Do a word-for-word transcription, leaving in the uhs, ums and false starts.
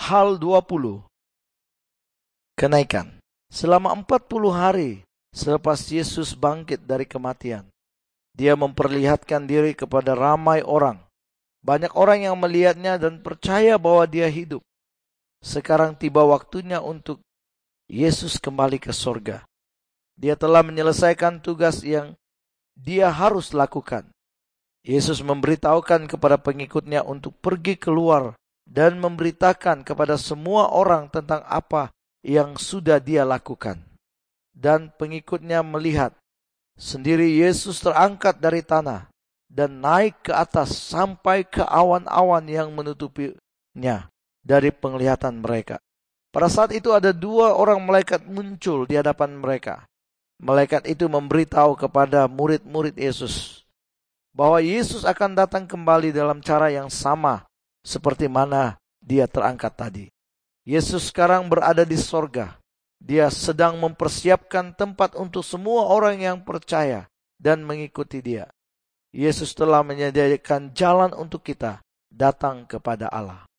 Hal dua puluh. Kenaikan. Selama empat puluh hari selepas Yesus bangkit dari kematian, Dia memperlihatkan diri kepada ramai orang. Banyak orang yang melihatnya dan percaya bahwa Dia hidup. Sekarang tiba waktunya untuk Yesus kembali ke sorga. Dia telah menyelesaikan tugas yang Dia harus lakukan. Yesus memberitahukan kepada pengikutnya untuk pergi keluar dan memberitakan kepada semua orang tentang apa yang sudah Dia lakukan. Dan pengikutnya melihat sendiri Yesus terangkat dari tanah dan naik ke atas sampai ke awan-awan yang menutupinya dari penglihatan mereka. Pada saat itu ada dua orang malaikat muncul di hadapan mereka. Malaikat itu memberitahu kepada murid-murid Yesus bahwa Yesus akan datang kembali dalam cara yang sama seperti mana Dia terangkat tadi. Yesus sekarang berada di sorga. Dia sedang mempersiapkan tempat untuk semua orang yang percaya dan mengikuti Dia. Yesus telah menyediakan jalan untuk kita datang kepada Allah.